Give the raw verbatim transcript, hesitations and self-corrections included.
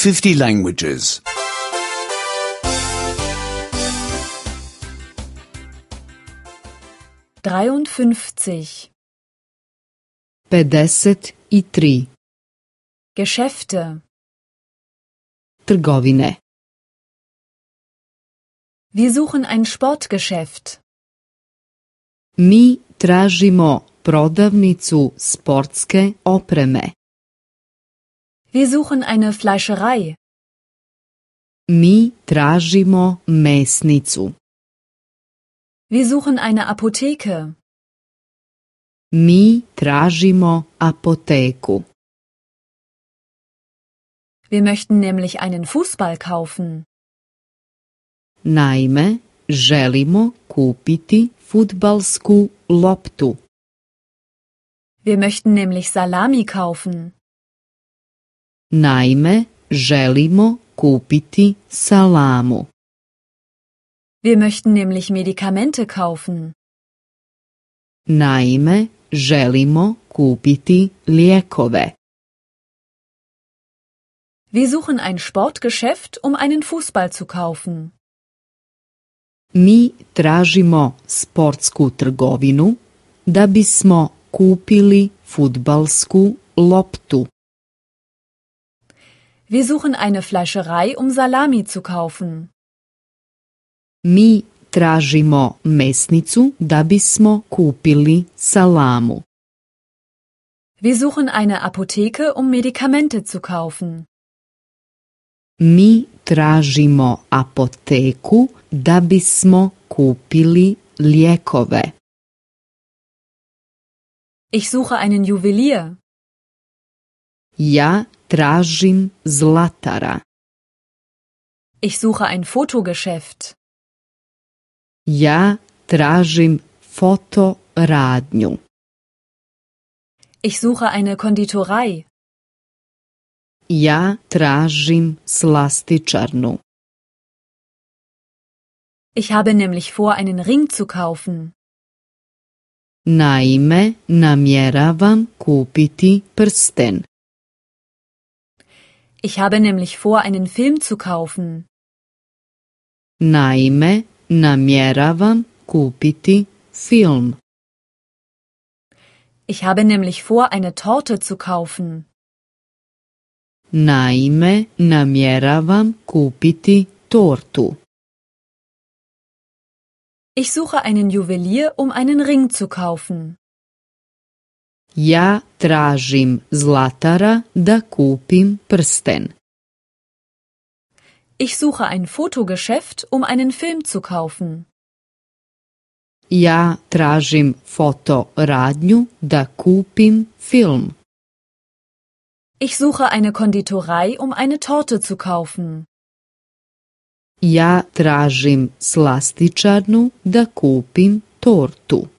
fifty languages. dreiundfünfzig. pedeset tri. Geschäfte. Trgovine. Wir suchen ein Sportgeschäft. Mi tražimo prodavnicu sportske opreme. Wir suchen eine Fleischerei. Mi tražimo mesnicu. Wir suchen eine Apotheke. Mi tražimo apoteku. Wir möchten nämlich einen Fußball kaufen. Naime, želimo kupiti fudbalsku loptu. Wir möchten nämlich Salami kaufen. Naime, želimo kupiti salamu. Wir möchten nämlich Medikamente kaufen. Naime, želimo kupiti lijekove. Wir suchen ein Sportgeschäft, um einen Fußball zu kaufen. Mi tražimo sportsku trgovinu da bismo kupili fudbalsku loptu. Wir suchen eine Fleischerei, um Salami zu kaufen. Mi tražimo mesnicu da bismo kupili salamu. Wir suchen eine Apotheke, um Medikamente zu kaufen. Mi tražimo apoteku da bismo kupili lijekove. Ich suche einen Juwelier. Ja tražim zlatara. Ich suche ein Fotogeschäft. Ja tražim fotoradnju. Ich suche eine Konditorei. Ja tražim slastičarnu. Ich habe nämlich vor, einen Ring zu kaufen. Naime, namjeravam kupiti prsten. Ich habe nämlich vor, einen Film zu kaufen. Naime, namjeravam kupiti film. Ich habe nämlich vor, eine Torte zu kaufen. Naime, namjeravam kupiti tortu. Ich suche einen Juwelier, um einen Ring zu kaufen. Ja tražim zlatara da kupim prsten. Ich suche ein Fotogeschäft, um einen Film zu kaufen. Ja tražim fotoradnju da kupim film. Ich suche eine Konditorei, um eine Torte zu kaufen. Ja tražim slastičarnu da kupim tortu.